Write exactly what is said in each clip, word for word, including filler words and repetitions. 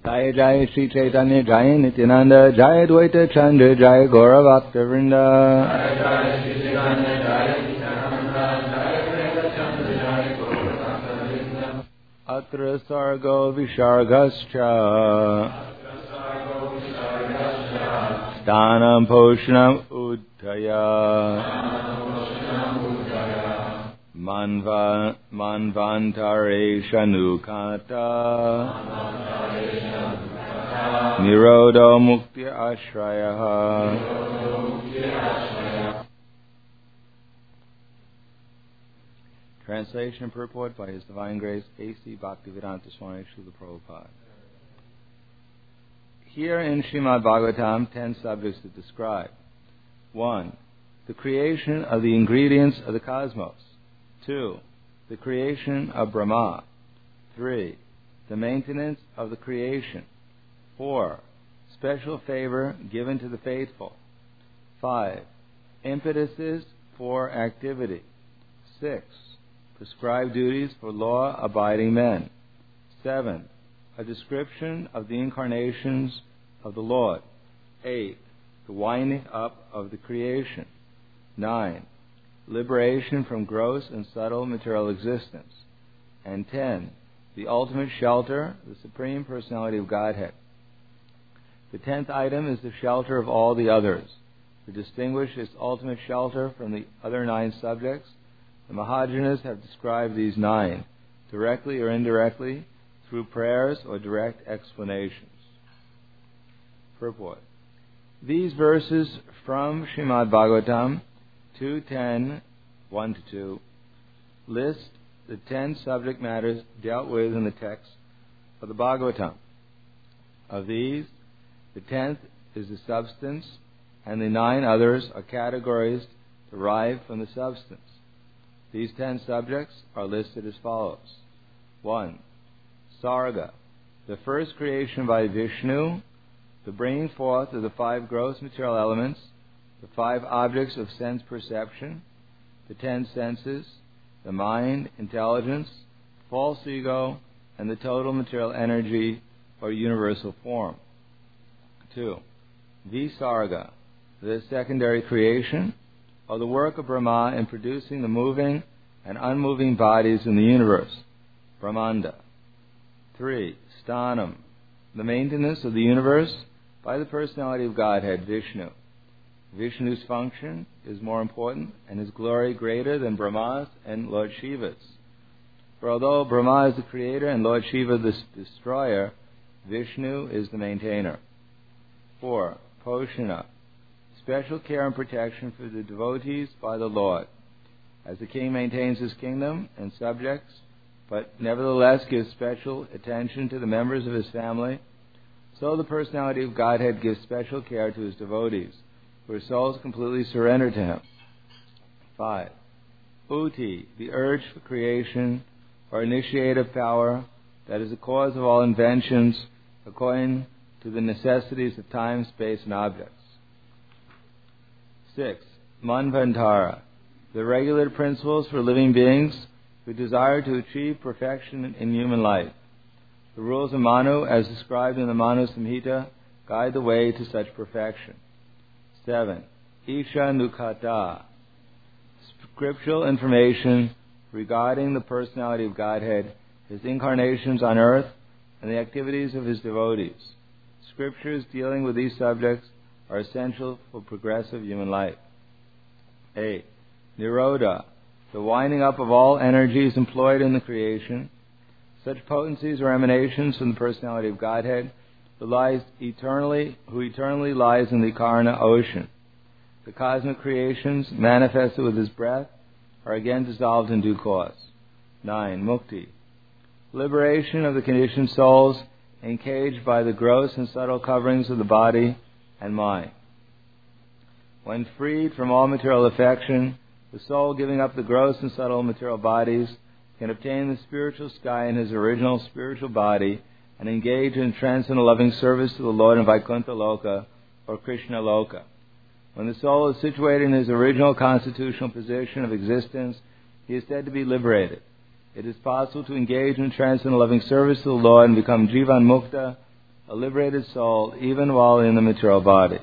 Jaya Jaya Sri Chaitanya Jaya Nityananda Jaya Dvaita Chandra Jaya Gaura Bhakta Vrinda Jaya Jaya Sri Chaitanya Jaya Nityananda Jaya Dvaita Chandra Jaya Gaura Bhakta Vrinda Atra Sargo Vishargascha Stanam Poshanam Uddhaya Manva Manvantare Shanukata Nirodo Mukti Ashraya. Translation and purport by His Divine Grace A C Bhaktivedanta Swami Srila Prabhupada. Here in Srimad Bhagavatam, ten subjects to describe. One, the creation of the ingredients of the cosmos. Two, the creation of Brahma. Three, the maintenance of the creation. Four, special favor given to the faithful. Five, impetuses for activity. Six, prescribed duties for law-abiding men. Seven, a description of the incarnations of the Lord. Eight, the winding up of the creation. Nine, liberation from gross and subtle material existence. And ten, the ultimate shelter, the Supreme Personality of Godhead. The tenth item is the shelter of all the others. To distinguish its ultimate shelter from the other nine subjects, the Mahajanas have described these nine, directly or indirectly, through prayers or direct explanations. Purport. These verses from Srimad Bhagavatam two ten, one to two, list the ten subject matters dealt with in the text of the Bhagavatam. Of these, the tenth is the substance, and the nine others are categories derived from the substance. These ten subjects are listed as follows. One, Sarga, the first creation by Vishnu, the bringing forth of the five gross material elements, the five objects of sense perception, the ten senses, the mind, intelligence, false ego, and the total material energy or universal form. Two, Visarga, the secondary creation, or the work of Brahma in producing the moving and unmoving bodies in the universe, Brahmanda. Three, Sthanam, the maintenance of the universe by the personality of Godhead, Vishnu. Vishnu's function is more important and his glory greater than Brahma's and Lord Shiva's. For although Brahma is the creator and Lord Shiva the destroyer, Vishnu is the maintainer. Four, Poshana, special care and protection for the devotees by the Lord. As the king maintains his kingdom and subjects, but nevertheless gives special attention to the members of his family, so the personality of Godhead gives special care to his devotees, whose souls completely surrender to him. Five, Uti, the urge for creation, or initiative power, that is the cause of all inventions, according to the necessities of time, space, and objects. Six, Manvantara, the regulative principles for living beings who desire to achieve perfection in human life. The rules of Manu, as described in the Manu Samhita, guide the way to such perfection. Seven, Isha Nukata, scriptural information regarding the personality of Godhead, his incarnations on earth, and the activities of his devotees. Scriptures dealing with these subjects are essential for progressive human life. Eight, Nirodha, the winding up of all energies employed in the creation. Such potencies or emanations from the personality of Godhead who lies eternally, who eternally lies in the Karna ocean. The cosmic creations manifested with his breath are again dissolved in due course. Nine, Mukti, liberation of the conditioned souls encaged by the gross and subtle coverings of the body and mind. When freed from all material affection, the soul, giving up the gross and subtle material bodies, can obtain the spiritual sky in his original spiritual body and engage in transcendental loving service to the Lord in Vaikuntha Loka or Krishna Loka. When the soul is situated in his original constitutional position of existence, he is said to be liberated. It is possible to engage in transcendental loving service to the Lord and become Jivan Mukta a liberated soul even while in the material body.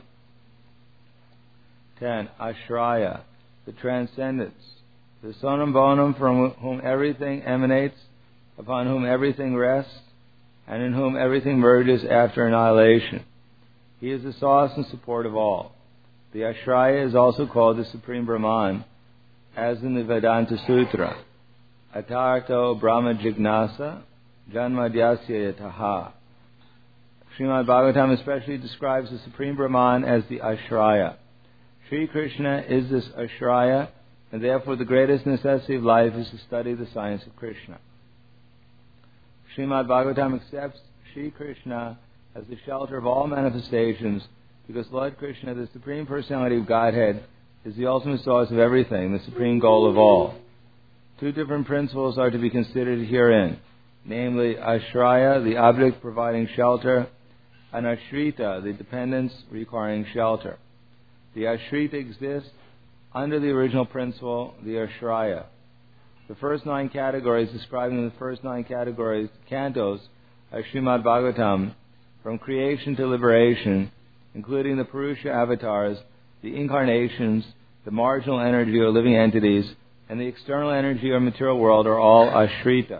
ten. Ashraya, the transcendence, the sonam bonum from whom everything emanates, upon whom everything rests, and in whom everything merges after annihilation. He is the source and support of all. The Ashraya is also called the Supreme Brahman, as in the Vedanta Sutra. Atarto Brahma Jignasa Janmadyasya Yataha. Srimad Bhagavatam especially describes the Supreme Brahman as the Ashraya. Sri Krishna is this Ashraya, and therefore the greatest necessity of life is to study the science of Krishna. Srimad Bhagavatam accepts Sri Krishna as the shelter of all manifestations, because Lord Krishna, the Supreme Personality of Godhead, is the ultimate source of everything, the supreme goal of all. Two different principles are to be considered herein, namely Ashraya, the object providing shelter, and Ashrita, the dependence requiring shelter. The Ashrita exists under the original principle, the Ashraya. The first nine categories, describing the first nine categories, cantos of Srimad Bhagavatam, from creation to liberation, including the Purusha avatars, the incarnations, the marginal energy or living entities, and the external energy or material world, are all Ashrita.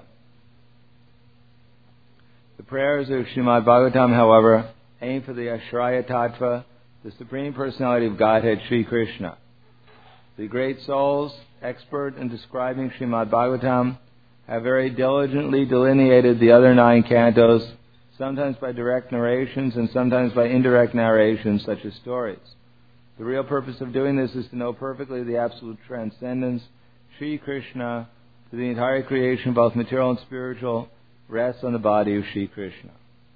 The prayers of Srimad Bhagavatam, however, aim for the Ashraya Tattva, the Supreme Personality of Godhead, Sri Krishna. The great souls, expert in describing Srimad Bhagavatam, have very diligently delineated the other nine cantos, sometimes by direct narrations and sometimes by indirect narrations, such as stories. The real purpose of doing this is to know perfectly the absolute transcendence, Sri Krishna, to the entire creation, both material and spiritual, rests on the body of Sri Krishna.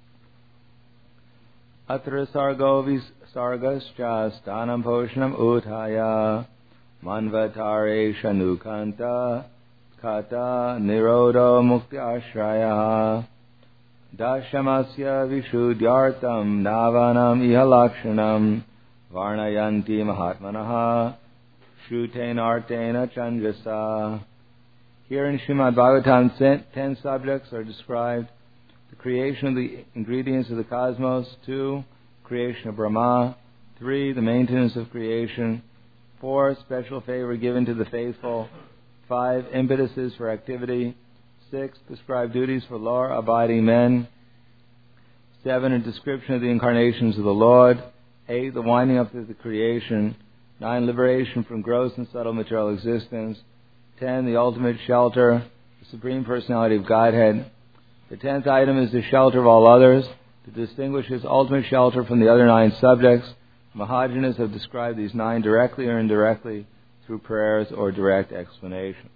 Atra sargovis sargascha stanam poshanam uthaya manvatare shanukanta kata nirodo mukti ashraya dashamasya vishuddhyartam navanam ihalakshanam varnayanti mahatmanaha shrutenartena chandrasa. Here in Srimad Bhagavatam, ten subjects are described: the creation of the ingredients of the cosmos; two, creation of Brahma; three, the maintenance of creation; four, special favor given to the faithful; five, impetuses for activity; six, prescribed duties for law-abiding men; seven, a description of the incarnations of the Lord; eight, the winding up of the creation; nine, liberation from gross and subtle material existence; ten, the ultimate shelter, the Supreme Personality of Godhead. The tenth item is the shelter of all others. To distinguish his ultimate shelter from the other nine subjects, Mahajanas have described these nine directly or indirectly through prayers or direct explanations.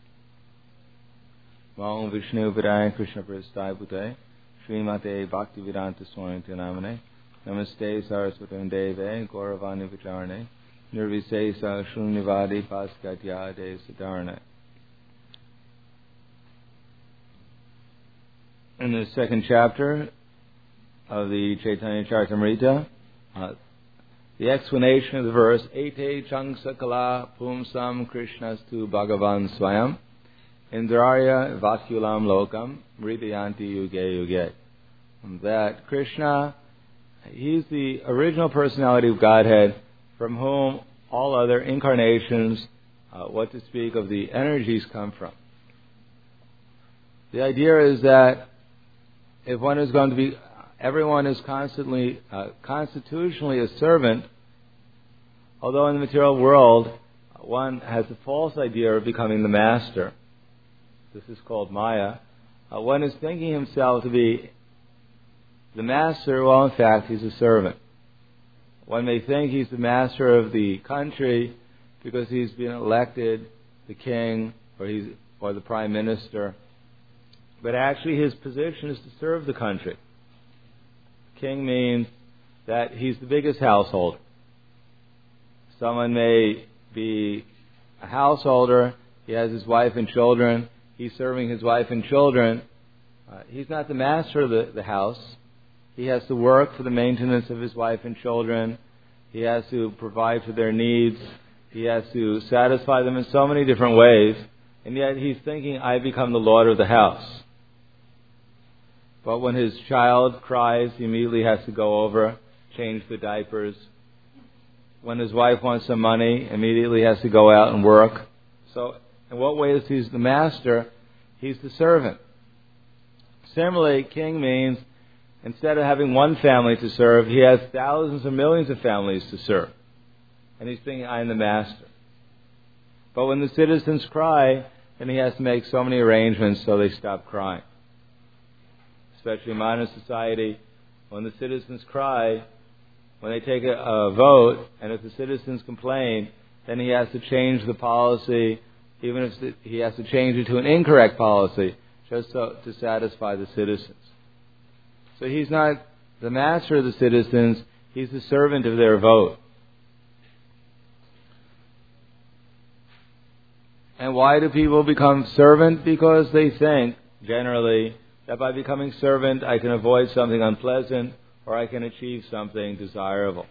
Om Vishnu Vidaya Krishna Prasthaya Bhute Srimate Bhaktivedanta Swami Namane Namaste Saraswati Deve Gauravani Vicharane Nirvisesa Shunyavadi Paskatyade Siddharane. In the second chapter of the Chaitanya Charitamrita, uh, the explanation of the verse Ete Changsa Kala Pumsam Krishnastu Bhagavan Swayam Indrarya Vakulam Lokam Mridayanti Yuge Yuge. That Krishna, he's the original personality of Godhead, from whom all other incarnations, uh, what to speak of the energies, come from. The idea is that if one is going to be, everyone is constantly, uh, constitutionally a servant, although in the material world, one has a false idea of becoming the master. This is called Maya. Uh, one is thinking himself to be the master, while in fact he's a servant. One may think he's the master of the country because he's been elected the king or he's or the prime minister, but actually his position is to serve the country. King means that he's the biggest householder. Someone may be a householder, he has his wife and children, he's serving his wife and children. Uh, he's not the master of the, the house. He has to work for the maintenance of his wife and children. He has to provide for their needs. He has to satisfy them in so many different ways. And yet he's thinking, I become the Lord of the house. But when his child cries, he immediately has to go over, change the diapers. When his wife wants some money, immediately has to go out and work. So in what way is he the master? He's the servant. Similarly, king means instead of having one family to serve, he has thousands or millions of families to serve. And he's thinking, I am the master. But when the citizens cry, then he has to make so many arrangements so they stop crying. Especially in modern society, when the citizens cry, when they take a, a vote, and if the citizens complain, then he has to change the policy, even if the, he has to change it to an incorrect policy, just so, to satisfy the citizens. So he's not the master of the citizens, he's the servant of their vote. And why do people become servant? Because they think, generally, that by becoming servant I can avoid something unpleasant or I can achieve something desirable.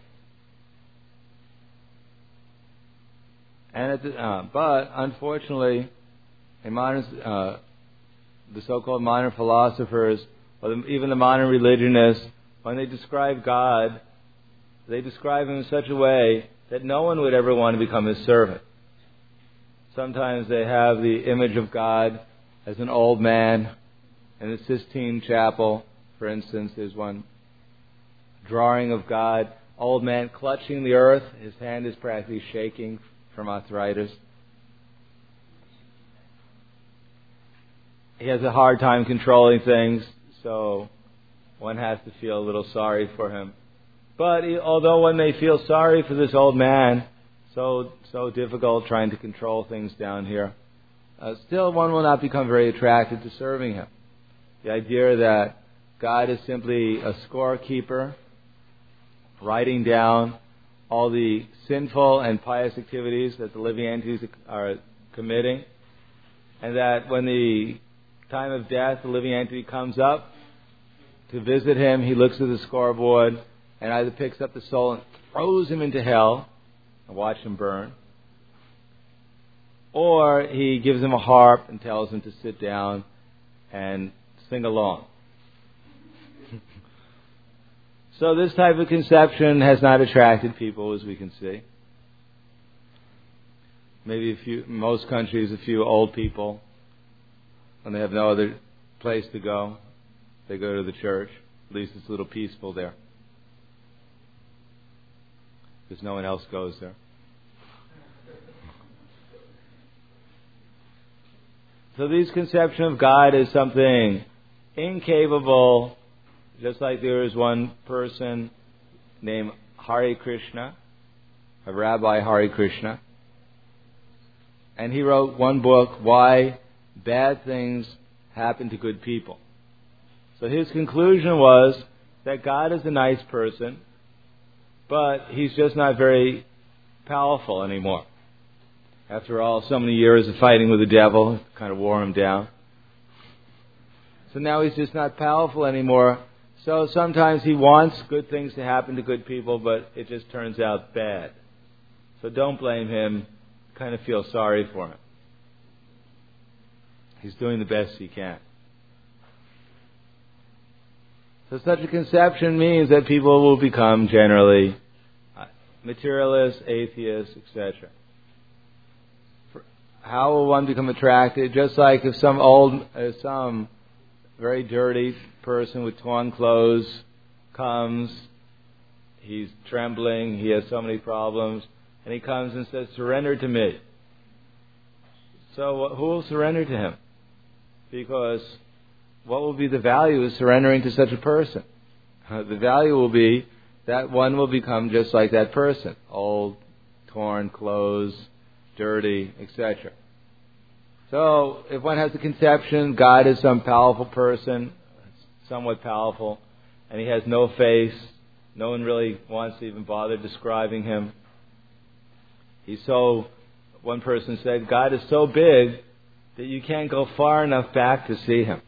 And at the, uh, but unfortunately, in modern, uh, the so-called modern philosophers, or the, even the modern religionists, when they describe God, they describe Him in such a way that no one would ever want to become His servant. Sometimes they have the image of God as an old man. In the Sistine Chapel, for instance, there's one drawing of God, old man clutching the earth. His hand is practically shaking from arthritis. He has a hard time controlling things, so one has to feel a little sorry for him. But he, although one may feel sorry for this old man, so so difficult trying to control things down here, uh, still one will not become very attracted to serving him. The idea that God is simply a scorekeeper, writing down all the sinful and pious activities that the living entities are committing, and that when the time of death, the living entity comes up to visit him, he looks at the scoreboard and either picks up the soul and throws him into hell and watch him burn, or he gives him a harp and tells him to sit down and sing along. So this type of conception has not attracted people, as we can see. Maybe a few, in most countries, a few old people, when they have no other place to go, they go to the church. At least it's a little peaceful there, because no one else goes there. So this conception of God is something incapable, just like there is one person named Hare Krishna, a Rabbi Hare Krishna, and he wrote one book, Why Bad Things Happen to Good People. So his conclusion was that God is a nice person, but he's just not very powerful anymore. After all, so many years of fighting with the devil kind of wore him down. So now he's just not powerful anymore. So sometimes he wants good things to happen to good people, but it just turns out bad. So don't blame him. Kind of feel sorry for him. He's doing the best he can. So such a conception means that people will become generally materialists, atheists, et cetera. How will one become attracted? Just like if some old, uh, some very dirty person with torn clothes comes, he's trembling, he has so many problems, and he comes and says, surrender to me. So who will surrender to him? Because what will be the value of surrendering to such a person? Uh, the value will be that one will become just like that person. Old, torn clothes, dirty, et cetera. So if one has the conception God is some powerful person, somewhat powerful, and he has no face, no one really wants to even bother describing him. He's so, one person said, God is so big that you can't go far enough back to see him.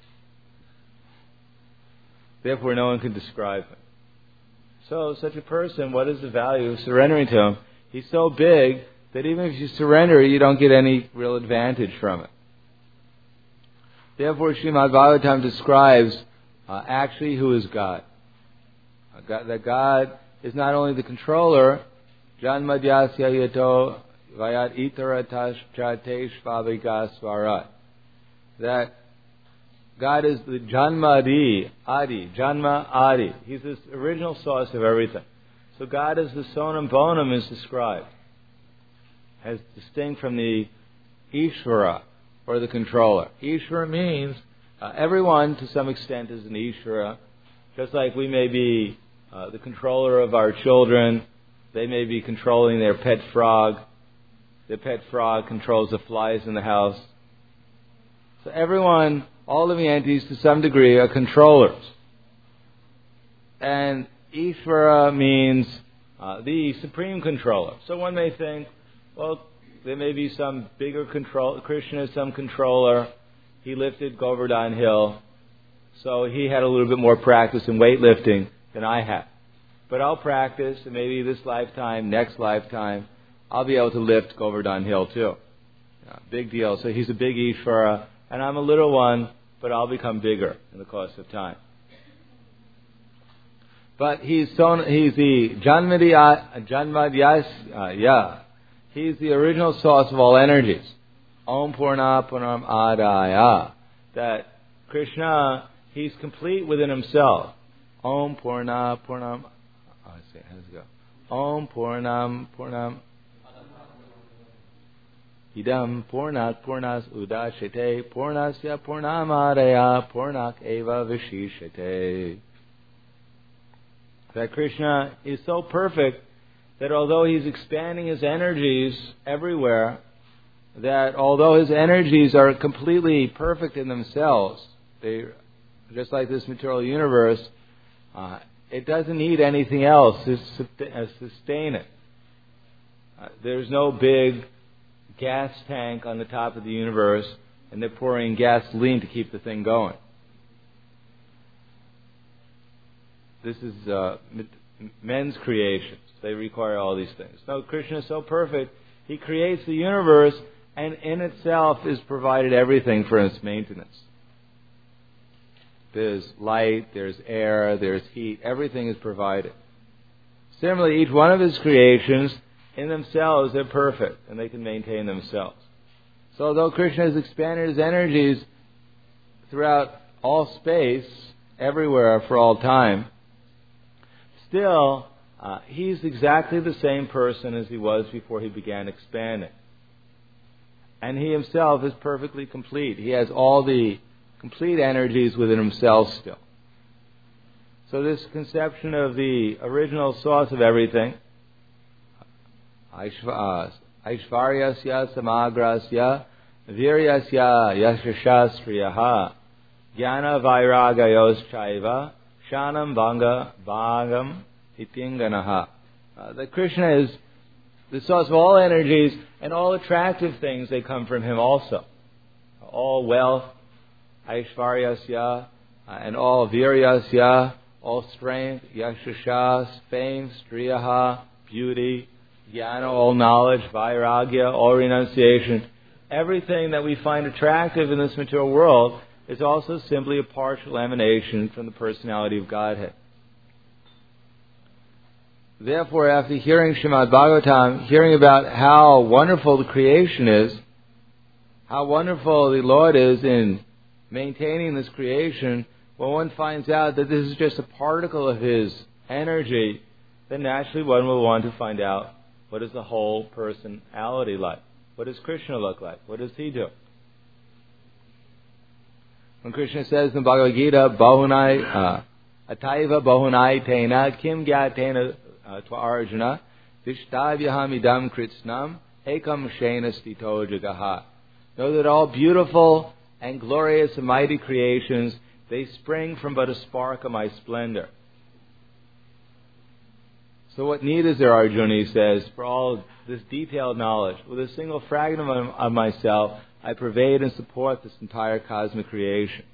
Therefore, no one can describe him. So such a person, what is the value of surrendering to him? He's so big that even if you surrender, you don't get any real advantage from it. Therefore, Srimad Bhagavatam describes uh, uh, actually who is God. Uh, God. That God is not only the controller, Janmadyasya yato vayat itara chatesh vavigasvarat. That God is the Janmadi, Adi, Janma Adi. He's this original source of everything. So God is the sonam bonum is described, as distinct from the Ishvara, or the controller. Ishvara means uh, everyone to some extent is an Ishvara, just like we may be uh, the controller of our children, they may be controlling their pet frog, the pet frog controls the flies in the house. So everyone, all living entities to some degree are controllers. And Ishvara means uh, the supreme controller. So one may think, well, there may be some bigger control. Krishna is some controller. He lifted Govardhan Hill, so he had a little bit more practice in weightlifting than I have. But I'll practice, and maybe this lifetime, next lifetime, I'll be able to lift Govardhan Hill too. Yeah, big deal. So he's a big Ishvara, and I'm a little one, but I'll become bigger in the course of time. But he's so, he's the Janmadhyas, Janmadhyas, uh, yeah. He's the original source of all energies. Om Purna Purnam Adaya. That Krishna, he's complete within himself. Om Purna Purnam. Oh, I see. How does it go? Om Purnam Purnam. Idam Purnat Purnas Udashete Purnasya Purnam Adaya Purnak Eva Vishishete. That Krishna is so perfect that although he's expanding his energies everywhere, that although his energies are completely perfect in themselves, they, just like this material universe, uh, it doesn't need anything else to sustain it. Uh, there's no big gas tank on the top of the universe, and they're pouring gasoline to keep the thing going. This is uh, men's creations. They require all these things. No, Krishna is so perfect. He creates the universe, and in itself is provided everything for its maintenance. There's light, there's air, there's heat. Everything is provided. Similarly, each one of his creations, in themselves, they're perfect, and they can maintain themselves. So although Krishna has expanded his energies throughout all space, everywhere, for all time, still, uh, he's exactly the same person as he was before he began expanding. And he himself is perfectly complete. He has all the complete energies within himself still. So this conception of the original source of everything, Aishvaryasya samagrasya viryasya yashashastriyaha jnana vairagayos chaiva shanam banga bhagam ityanganaha. Uh, that Krishna is the source of all energies, and all attractive things, they come from him also. All wealth, Aishvaryasya, uh, and all viryasya, all strength, yashashas, fame, striyaha, beauty, jnana, all knowledge, vairagya, all renunciation. Everything that we find attractive in this material world is also simply a partial emanation from the personality of Godhead. Therefore, after hearing Srimad Bhagavatam, hearing about how wonderful the creation is, how wonderful the Lord is in maintaining this creation, when one finds out that this is just a particle of His energy, then naturally one will want to find out, what is the whole personality like? What does Krishna look like? What does He do? When Krishna says in the Bhagavad Gita, Bahunai, uh, Ataiva Bahunai Tena Kim Gyatena Tva Arjuna Vishtavyaham Idam Kritsnam Ekam Shena Stito Jagaha. Know that all beautiful and glorious and mighty creations, they spring from but a spark of my splendor. So what need is there, Arjuna, he says, for all this detailed knowledge? With a single fragment of, of myself, I pervade and support this entire cosmic creation.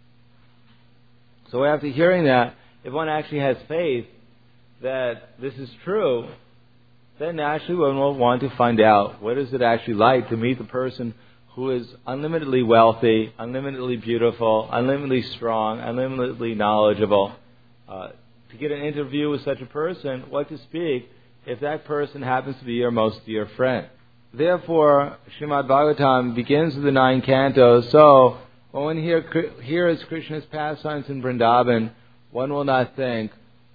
So after hearing that, if one actually has faith that this is true, then naturally one will want to find out what is it actually like to meet the person who is unlimitedly wealthy, unlimitedly beautiful, unlimitedly strong, unlimitedly knowledgeable. Uh, to get an interview with such a person, what to speak if that person happens to be your most dear friend? Therefore, Srimad Bhagavatam begins with the nine cantos. So, when one hear, hears Krishna's pastimes in Vrindavan, one will not think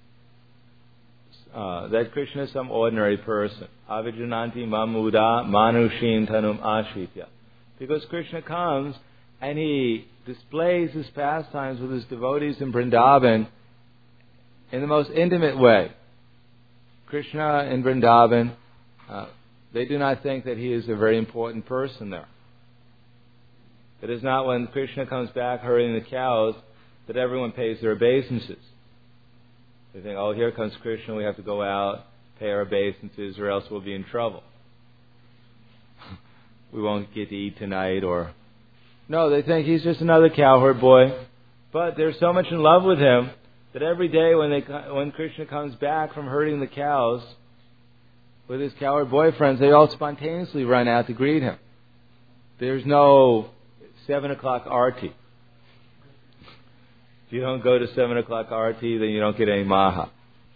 uh, that Krishna is some ordinary person. Avijananti mamuda manushim tanum ashritya. Because Krishna comes and he displays his pastimes with his devotees in Vrindavan in the most intimate way. Krishna in Vrindavan, uh, they do not think that he is a very important person there. It is not when Krishna comes back herding the cows that everyone pays their obeisances. They think, oh, here comes Krishna, we have to go out, pay our obeisances, or else we'll be in trouble. We won't get to eat tonight, or... No, they think he's just another cowherd boy. But they're so much in love with him that every day when they when Krishna comes back from herding the cows with his cowherd boyfriends, they all spontaneously run out to greet him. There's no seven o'clock arti. If you don't go to seven o'clock arti, then you don't get any maha.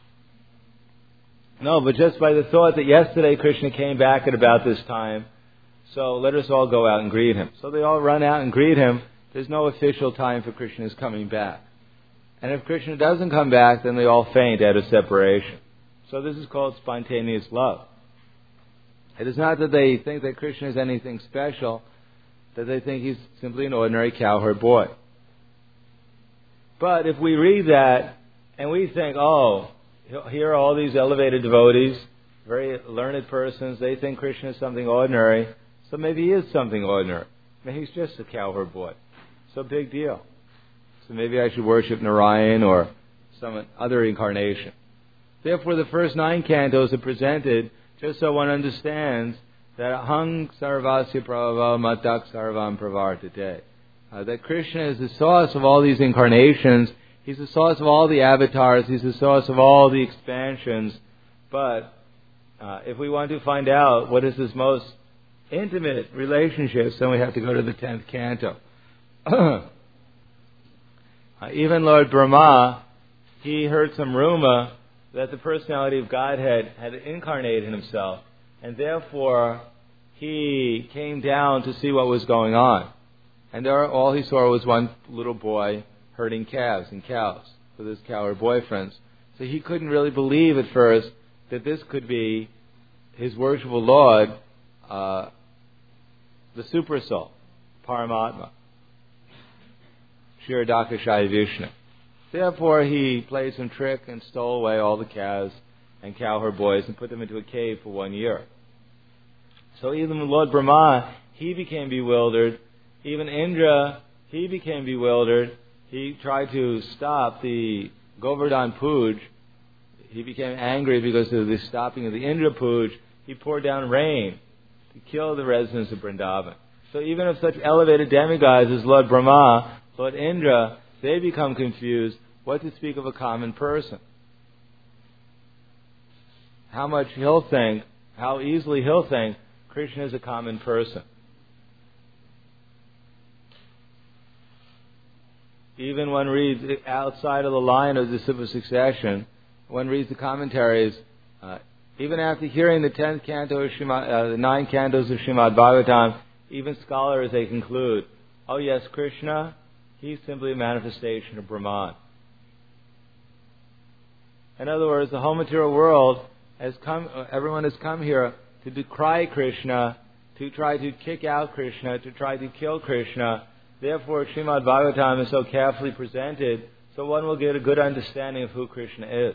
No, but just by the thought that yesterday Krishna came back at about this time, so let us all go out and greet him. So they all run out and greet him. There's no official time for Krishna's coming back. And if Krishna doesn't come back, then they all faint out of separation. So this is called spontaneous love. It is not that they think that Krishna is anything special, that they think he's simply an ordinary cowherd boy. But if we read that and we think, oh, here are all these elevated devotees, very learned persons, they think Krishna is something ordinary, so maybe he is something ordinary. Maybe he's just a cowherd boy. So big deal. So maybe I should worship Narayan or some other incarnation. Therefore, the first nine cantos are presented just so one understands that Ahang Sarvasya Prabhava Matak Sarvam Pravartate. Uh, that Krishna is the source of all these incarnations. He's the source of all the avatars. He's the source of all the expansions. But uh, if we want to find out what is his most intimate relationships, then we have to go to the tenth canto. uh, even Lord Brahma, he heard some rumor that the personality of Godhead had incarnated in himself, and therefore he came down to see what was going on. And there, all he saw was one little boy herding calves and cows with his cowherd boyfriends. So he couldn't really believe at first that this could be his worshipful Lord, uh, the Super Soul, Paramatma, Kshirodakashaya Vishnu. Therefore, he played some trick and stole away all the calves and cowherd boys and put them into a cave for one year. So even Lord Brahma, he became bewildered. Even Indra, he became bewildered. He tried to stop the Govardhan Puj. He became angry because of the stopping of the Indra Puj. He poured down rain to kill the residents of Vrindavan. So even if such elevated demigods as Lord Brahma, Lord Indra, they become confused, what to speak of a common person? How much he'll think, how easily he'll think Krishna is a common person. Even one reads outside of the line of disciple succession, one reads the commentaries, uh, even after hearing the tenth canto of Srimad, uh, the nine cantos of Srimad Bhagavatam, even scholars, they conclude, oh yes, Krishna, he's simply a manifestation of Brahman. In other words, the whole material world has come, everyone has come here to decry Krishna, to try to kick out Krishna, to try to kill Krishna. Therefore, Srimad Bhagavatam is so carefully presented, so one will get a good understanding of who Krishna is.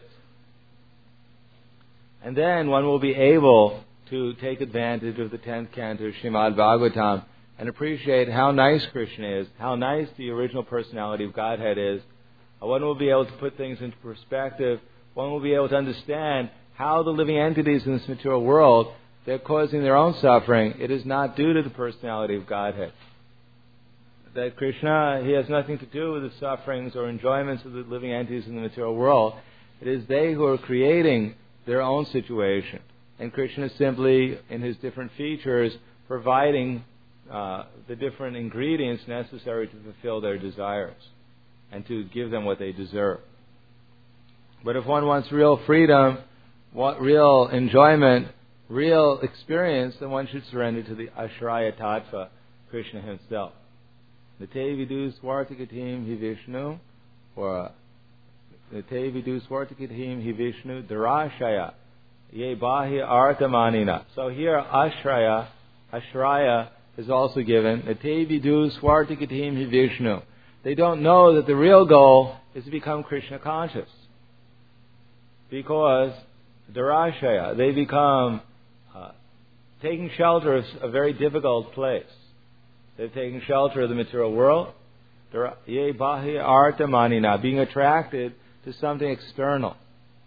And then one will be able to take advantage of the tenth canto of Srimad Bhagavatam and appreciate how nice Krishna is, how nice the original personality of Godhead is. One will be able to put things into perspective. One will be able to understand how the living entities in this material world, they're causing their own suffering. It is not due to the personality of Godhead. That Krishna, he has nothing to do with the sufferings or enjoyments of the living entities in the material world. It is they who are creating their own situation. And Krishna is simply, in his different features, providing uh, the different ingredients necessary to fulfill their desires and to give them what they deserve. But if one wants real freedom, what real enjoyment, real experience, then one should surrender to the Ashraya Tattva, Krishna himself. Nate vidu swartikatim hi Vishnu, or Nate vidu swartikatim hi Vishnu, Darashaya, ye bahi artamanina. So here, Ashraya, Ashraya is also given. Nate vidu swartikatim hi Vishnu. They don't know that the real goal is to become Krishna conscious. Because Darashaya, they become uh, taking shelter of a very difficult place. They've taken shelter of the material world. Ye bahi artamanina, being attracted to something external.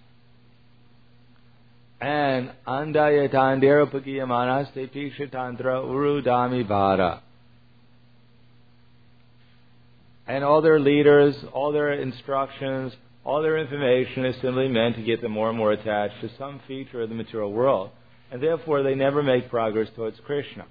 And andayatandera pakiyamanas te pikshatantra urudami vara. And all their leaders, all their instructions, all their information is simply meant to get them more and more attached to some feature of the material world. And therefore they never make progress towards Krishna.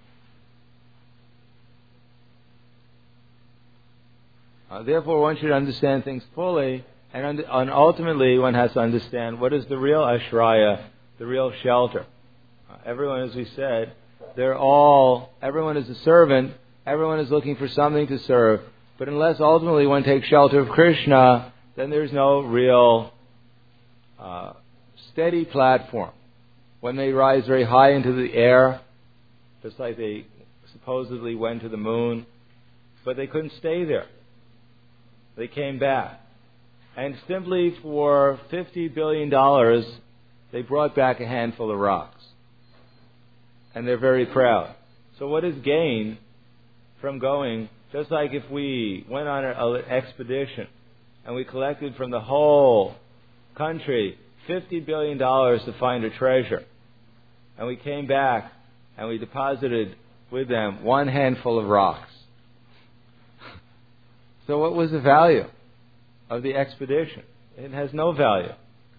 Uh, therefore one should understand things fully, and, un- and ultimately one has to understand what is the real Ashraya, the real shelter. Uh, everyone, as we said, they're all, everyone is a servant, everyone is looking for something to serve. But unless ultimately one takes shelter of Krishna, then there's no real uh, steady platform. When they rise very high into the air, just like they supposedly went to the moon, but they couldn't stay there. They came back. And simply for fifty billion dollars, they brought back a handful of rocks. And they're very proud. So what is gained from going, just like if we went on an expedition and we collected from the whole country fifty billion dollars to find a treasure, and we came back and we deposited with them one handful of rocks. So what was the value of the expedition? It has no value.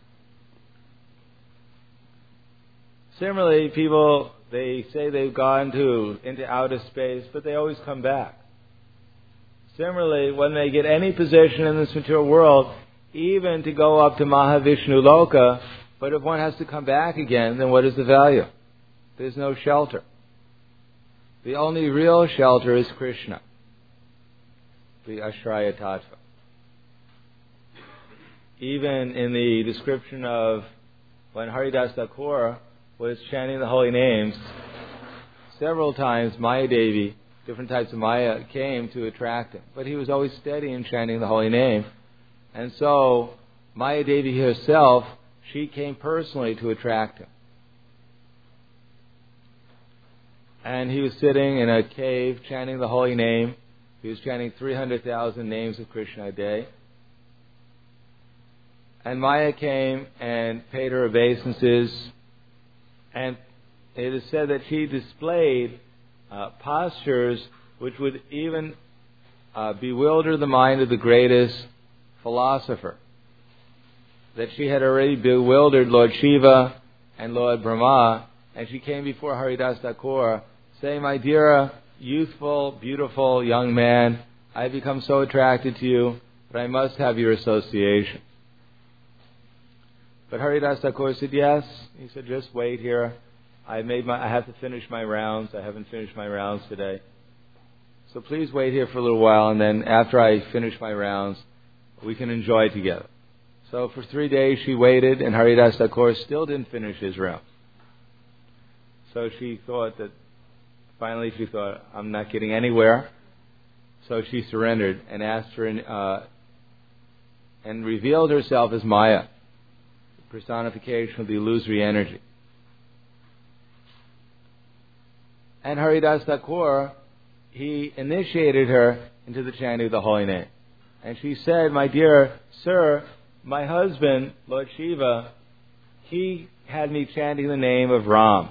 Similarly, people, they say they've gone to into outer space, but they always come back. Similarly, when they get any position in this material world, even to go up to Mahavishnu Loka, but if one has to come back again, then what is the value? There's no shelter. The only real shelter is Krishna, the Ashraya Tattva. Even in the description of when Haridas Thakur was chanting the holy names, several times Maya Devi, different types of Maya, came to attract him. But he was always steady in chanting the holy name. And so Maya Devi herself, she came personally to attract him. And he was sitting in a cave chanting the holy name. He was chanting three hundred thousand names of Krishna a day. And Maya came and paid her obeisances. And it is said that she displayed uh, postures which would even uh, bewilder the mind of the greatest philosopher. That she had already bewildered Lord Shiva and Lord Brahma. And she came before Haridas Thakur saying, "My dear, youthful, beautiful young man, I have become so attracted to you that I must have your association." But Haridas Thakur said, "Yes." He said, "Just wait here. I made my. I have to finish my rounds. I haven't finished my rounds today. So please wait here for a little while, and then after I finish my rounds, we can enjoy together." So for three days she waited, and Haridas Thakur still didn't finish his round. So she thought that, finally she thought, "I'm not getting anywhere." So she surrendered and asked for, uh, and revealed herself as Maya, the personification of the illusory energy. And Haridas Thakur, he initiated her into the chanting of the holy name. And she said, "My dear sir, my husband, Lord Shiva, he had me chanting the name of Ram.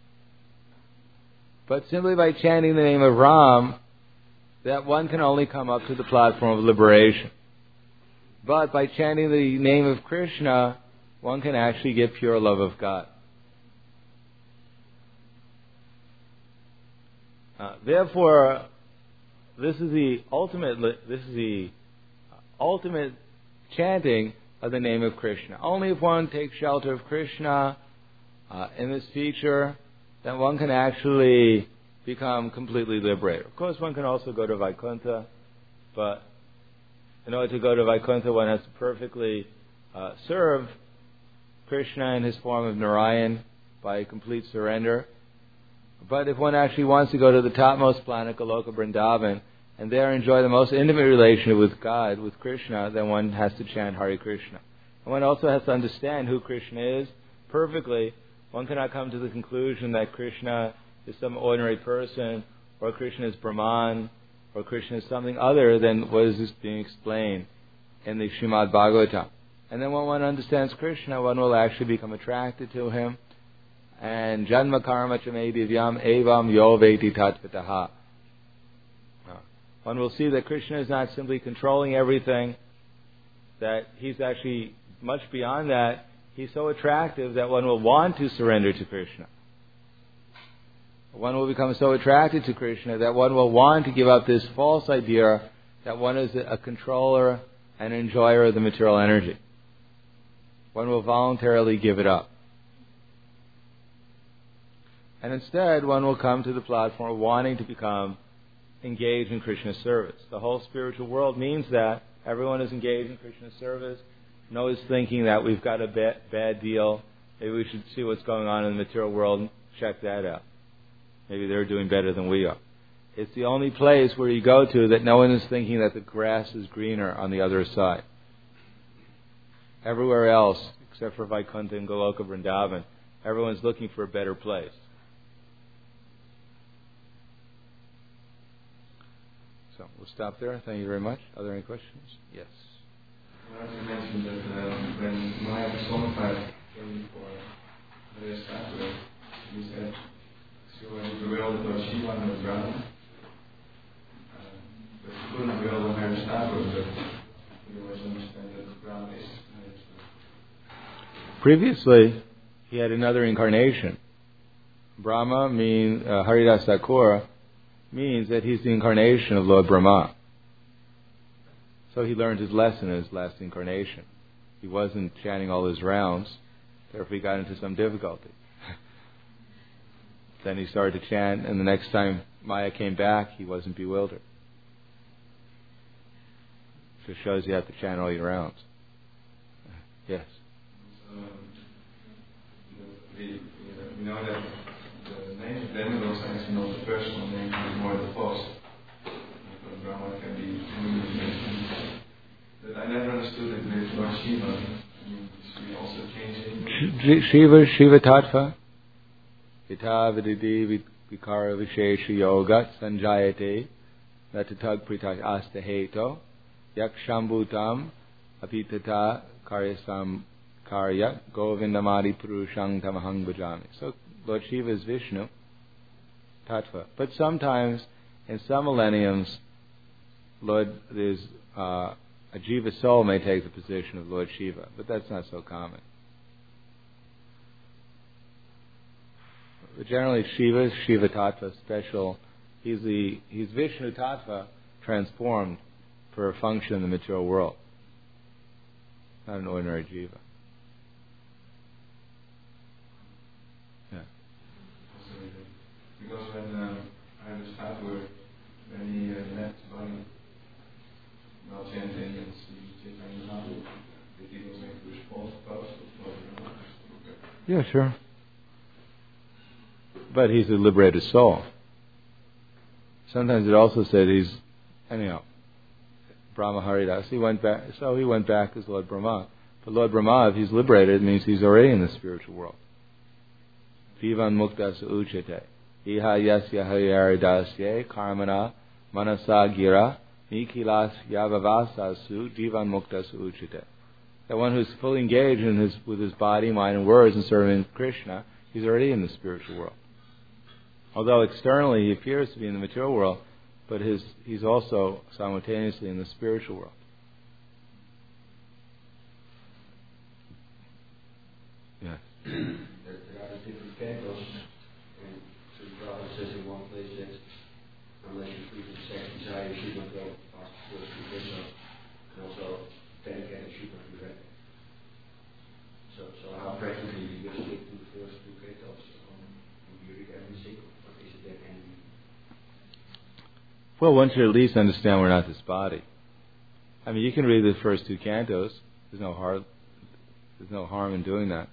But simply by chanting the name of Ram, that one can only come up to the platform of liberation. But by chanting the name of Krishna, one can actually get pure love of God." Uh, therefore, this is the ultimate. This is the ultimate chanting of the name of Krishna. Only if one takes shelter of Krishna uh, in this feature, then one can actually become completely liberated. Of course, one can also go to Vaikuntha, but in order to go to Vaikuntha, one has to perfectly uh, serve Krishna in his form of Narayan by complete surrender. But if one actually wants to go to the topmost planet, Goloka Vrindavan, and there enjoy the most intimate relationship with God, with Krishna, then one has to chant Hare Krishna. And one also has to understand who Krishna is perfectly. One cannot come to the conclusion that Krishna is some ordinary person, or Krishna is Brahman, or Krishna is something other than what is being explained in the Srimad Bhagavatam. And then when one understands Krishna, one will actually become attracted to him. And Janma Karma Chame Divyam Evam Yo Veti Tatvataha. One will see that Krishna is not simply controlling everything, that he's actually much beyond that. He's so attractive that one will want to surrender to Krishna. One will become so attracted to Krishna that one will want to give up this false idea that one is a controller and enjoyer of the material energy. One will voluntarily give it up. And instead, one will come to the platform wanting to become engaged in Krishna's service. The whole spiritual world means that everyone is engaged in Krishna's service. No one is thinking that we've got a bad, bad deal. Maybe we should see what's going on in the material world and check that out. Maybe they're doing better than we are. It's the only place where you go to that no one is thinking that the grass is greener on the other side. Everywhere else, except for Vaikuntha and Goloka Vrindavan, everyone's looking for a better place. So we'll stop there. Thank you very much. Are there any questions? Yes. Well, as you mentioned that um, when Maya personified came for various Thakur, you said she was revealed to Shiva and the Brahma. But she couldn't reveal the Higher Thakur, but you always understand that Brahma is. Previously, he had another incarnation. Brahma means, uh, Haridas Thakur means that he's the incarnation of Lord Brahma. So he learned his lesson in his last incarnation. He wasn't chanting all his rounds, therefore he got into some difficulty. Then he started to chant, and the next time Maya came back, he wasn't bewildered. Just shows you have to chant all your rounds. Yes? Um, we, we know that the name of demigods is actually not the personal name, it's more the post. Because Brahma can be communicated. But I never understood it with Lord Shiva. I mean, should we also change it? Shiva, Shiva Tattva. Vita Vididi Vikara Vishesha Yoga Sanjayate Natatag Pritash Astaheto Yakshambhutam Apitata Karyasam Karya Govindamadi Purushang Tamahang Bhajami. So Lord Shiva is Vishnu, Tattva. But sometimes, in some millenniums, Lord, there's uh, a Jiva soul may take the position of Lord Shiva, but that's not so common. But generally, Shiva is Shiva Tattva, special. He's the he's Vishnu Tattva transformed for a function in the material world, not an ordinary Jiva. Because when uh, I understand where when he uh, left the body, while chanting and chanting how did he was going to respond to post or Yeah, sure. But he's a liberated soul. Sometimes it also said he's anyhow Brahma Haridas. He went back, so he went back as Lord Brahma. But Lord Brahma, if he's liberated, it means he's already in the spiritual world. Vivan Muktas Uchate. Iha yasya hayaridasye karmana manasa gira nikilas yavavasasu divan muktas uchite. That one who's fully engaged in his, with his body, mind, and words and serving Krishna, he's already in the spiritual world. Although externally he appears to be in the material world, but his, he's also simultaneously in the spiritual world. Yes. There are different candles. Prabhupada says in one place that How practically you just stick to the first two cantos on lyric and music, or is it that any? Well, one should at least understand we're not this body. I mean, you can read the first two cantos. There's no harm. There's no harm in doing that.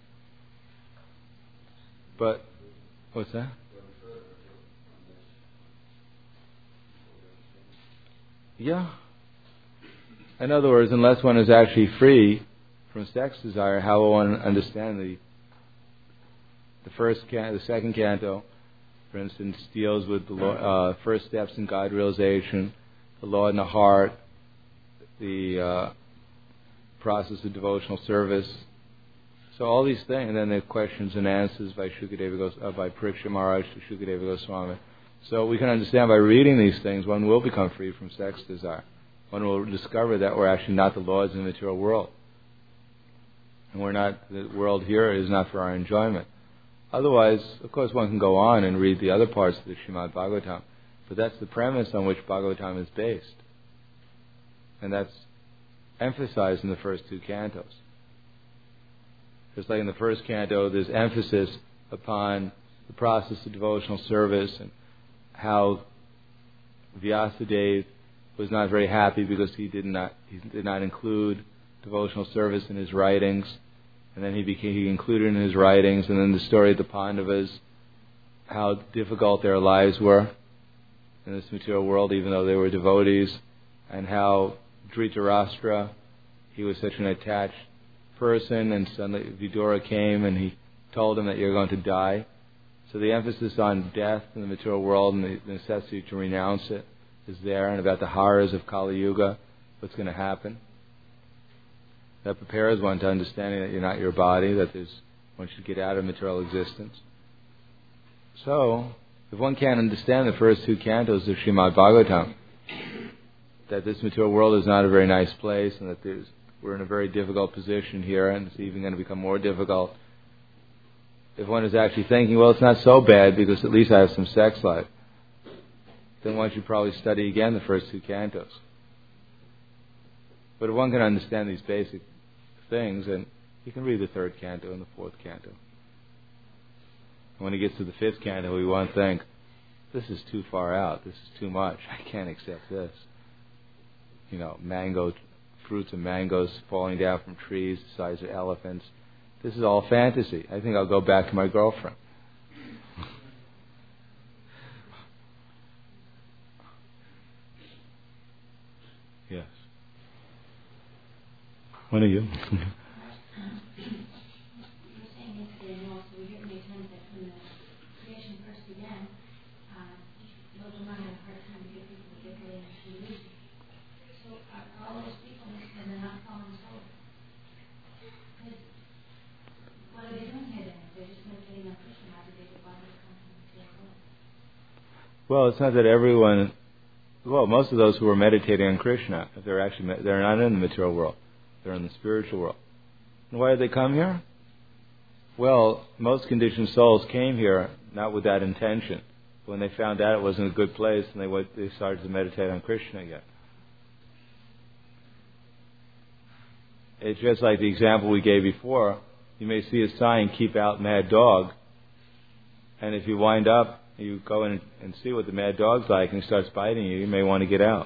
But what's that? Yeah. In other words, unless one is actually free from sex desire, how will one understand the the first can, the second canto, for instance, deals with the uh, first steps in God realization, the law in the heart, the uh, process of devotional service. So all these things, and then the questions and answers by Shukadeva Gos, uh, by Parikshit Maharaj to Shukadeva Goswami. So we can understand by reading these things, one will become free from sex desire. One will discover that we're actually not the lords of the material world. And we're not, the world here is not for our enjoyment. Otherwise, of course, one can go on and read the other parts of the Srimad Bhagavatam. But that's the premise on which Bhagavatam is based. And that's emphasized in the first two cantos. Just like in the first canto, there's emphasis upon the process of devotional service and how Vyasadeva was not very happy because he did not he did not include devotional service in his writings, and then he became he included in his writings, and then the story of the Pandavas, how difficult their lives were in this material world, even though they were devotees, and how Dhritarashtra, he was such an attached person, and suddenly Vidura came and he told him that you're going to die. So the emphasis on death in the material world and the necessity to renounce it is there, and about the horrors of Kali Yuga, what's going to happen. That prepares one to understanding that you're not your body, that there's one should get out of material existence. So, if one can't understand the first two cantos of Srimad Bhagavatam, that this material world is not a very nice place, and that there's we're in a very difficult position here, and it's even going to become more difficult. If one is actually thinking, well, it's not so bad because at least I have some sex life, then one should probably study again the first two cantos. But if one can understand these basic things, then he can read the third canto and the fourth canto. And when he gets to the fifth canto, he won't think, this is too far out, this is too much, I can't accept this. You know, mango fruits and mangoes falling down from trees the size of elephants. This is all fantasy. I think I'll go back to my girlfriend. Yes. One of you. Well, it's not that everyone. Well, most of those who are meditating on Krishna, if they're actually they're not in the material world, they're in the spiritual world. And why did they come here? Well, most conditioned souls came here not with that intention. When they found out it wasn't a good place, and they went, they started to meditate on Krishna again. It's just like the example we gave before. You may see a sign, "Keep out mad dog," and if you wind up, you go in and see what the mad dog's like, and he starts biting you, you may want to get out.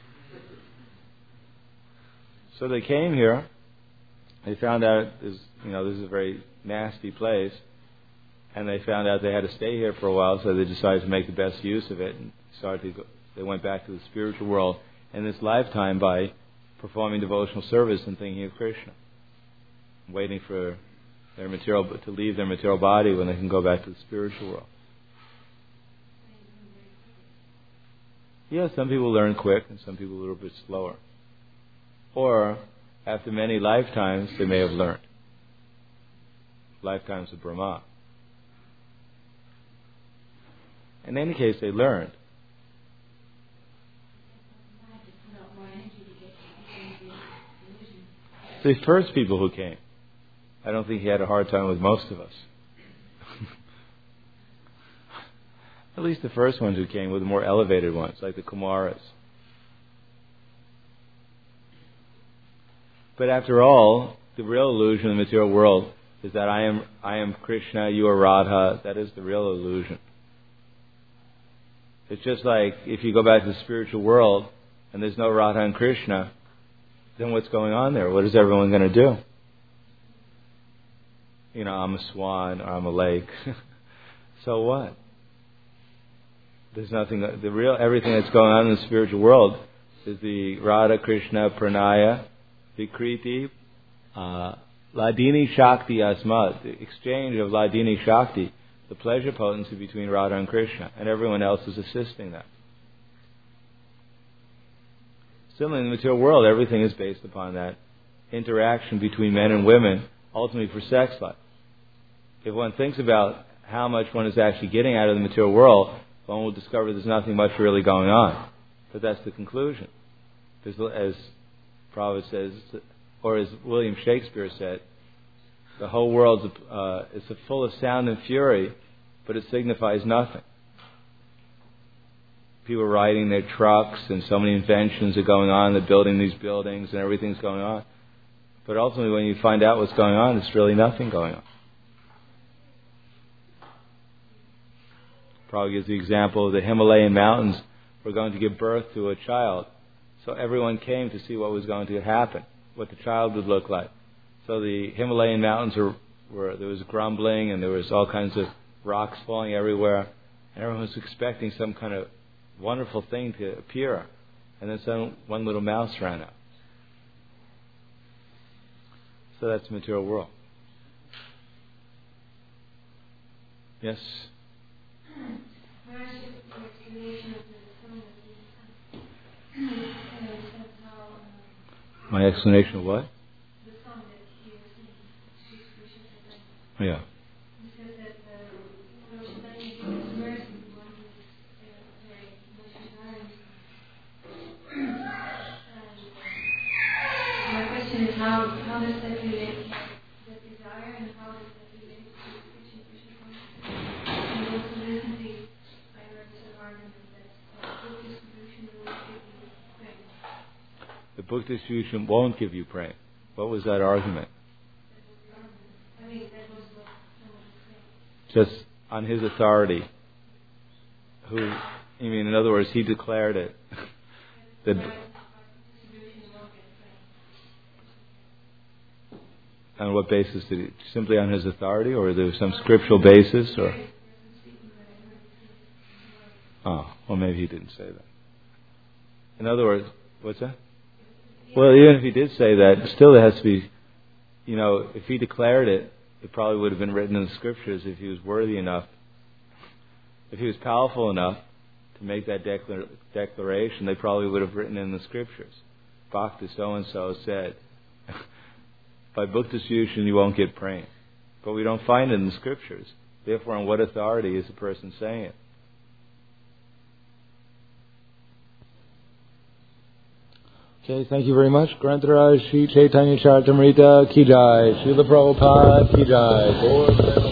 So they came here. They found out this, you know, this is a very nasty place, and they found out they had to stay here for a while, so they decided to make the best use of it, and started to go, they went back to the spiritual world in this lifetime by performing devotional service and thinking of Krishna, waiting for their material to leave their material body when they can go back to the spiritual world. Yes, some people learn quick and some people a little bit slower. Or, after many lifetimes, they may have learned. Lifetimes of Brahma. In any case, they learned. The first people who came, I don't think he had a hard time with most of us. At least the first ones who came were the more elevated ones, like the Kumaras. But after all, the real illusion of the material world is that I am I am Krishna, you are Radha. That is the real illusion. It's just like if you go back to the spiritual world and there's no Radha and Krishna, then what's going on there? What is everyone going to do? You know, I'm a swan or I'm a lake. So what? There's nothing. The real everything that's going on in the spiritual world is the Radha Krishna Pranaya, Vikriti, uh, Ladini Shakti Asmat, the exchange of Ladini Shakti, the pleasure potency between Radha and Krishna, and everyone else is assisting that. Similarly, in the material world, everything is based upon that interaction between men and women, ultimately for sex life. If one thinks about how much one is actually getting out of the material world, one will discover there's nothing much really going on. But that's the conclusion. Because as Prabhupada says, or as William Shakespeare said, the whole world uh, is full of sound and fury, but it signifies nothing. People are riding their trucks, and so many inventions are going on. They're building these buildings, and everything's going on. But ultimately, when you find out what's going on, it's really nothing going on. Prabhupada gives the example of the Himalayan mountains were going to give birth to a child. So everyone came to see what was going to happen, what the child would look like. So the Himalayan mountains were, were there was grumbling and there was all kinds of rocks falling everywhere. And everyone was expecting some kind of wonderful thing to appear. And then some, one little mouse ran out. So that's the material world. Yes? My explanation of what? The song that he was singing, Sri Krishna Chaitanya. Yeah. He says that Lord Chaitanya gives mercy to one who is very much desiring. My question is how how does that relate to that desire and how does that relate to Krishna Krishna consciousness? And also recently I heard some argument that uh, book distribution will give you prem. The book distribution won't give you prem. What was that argument? I mean, that was what someone was saying. Just on his authority. Who, I mean, in other words, he declared it. that, on what basis did he? Simply on his authority, or there was some scriptural basis, or? Oh, well, maybe he didn't say that. In other words, what's that? Well, even if he did say that, still there has to be, you know, if he declared it, it probably would have been written in the scriptures if he was worthy enough, if he was powerful enough to make that declar- declaration, they probably would have written in the scriptures. Bhakta so-and-so said, by book distribution you won't get praying. But we don't find it in the scriptures. Therefore, on what authority is the person saying it? Okay, thank you very much. Grantaraj Shri Chaitanya Charitamrita Ki Jai. Srila Prabhupada Ki Jai.